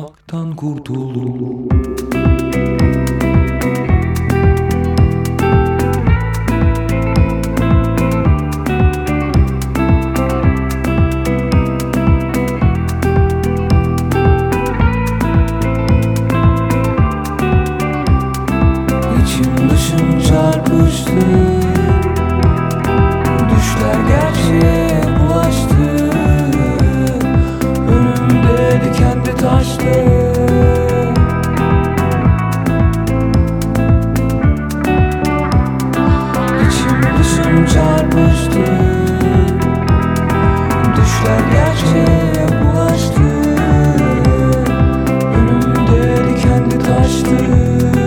olmaktan kurtuldum. İçim dışım çarpıştı, düşler gerçeğe bulaştı. Önümde dikenli taştı. İçim dışım çarpıştı, düşler gerçeğe bulaştı. Önümde dikenli taştı.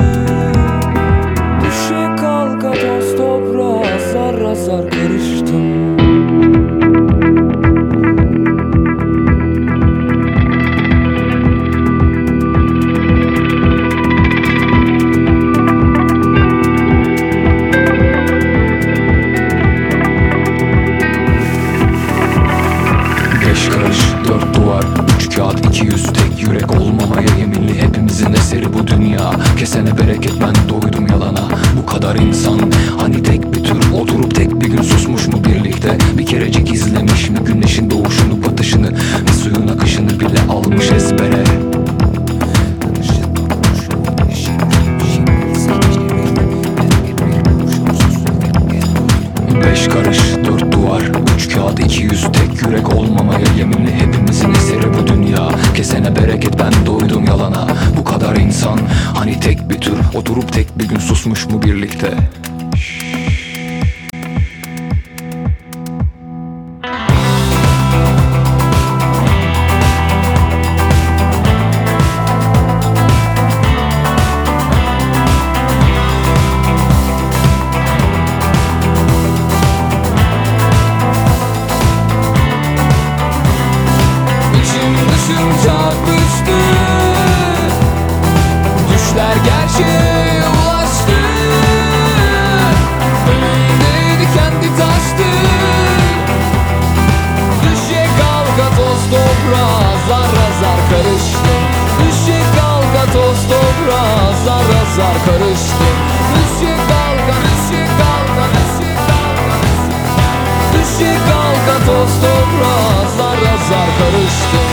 Düşe kalka toz toprağa azar azar karıştım. Beş karış, dört duvar, üç kağıt, iki yüz, tek yürek olmamaya yeminli. Hepimizin eseri bu dünya. Kesene bereket, ben doydum yalana. Bu kadar insan, hani tek bir tür. Oturup tek bir gün susmuş mu birlikte? Bir kerecik izlemiş mi güneşin doğuşunu batışını? Bir suyun akışını bile almış ezbere. Beş karış, dört duvar, üç kağıt, iki yüz, tek yürek olmamaya yeminli. Hepimizin eseri bu dünya. Kesene bereket, ben doydum yalana. Bu kadar insan, hani tek bir tür. Oturup tek bir gün susmuş mu birlikte? Çarpıştı, düşler gerçeğe ulaştı. Önümdeydi kendi taştı. Düşe kalka toz toprağa zar zar karıştı. Düşe kalka toz toprağa zar zar karıştı. Düşe kalka, düşe kalka, düşe kalka, düşe kalka toz toprağa zar zar karıştı.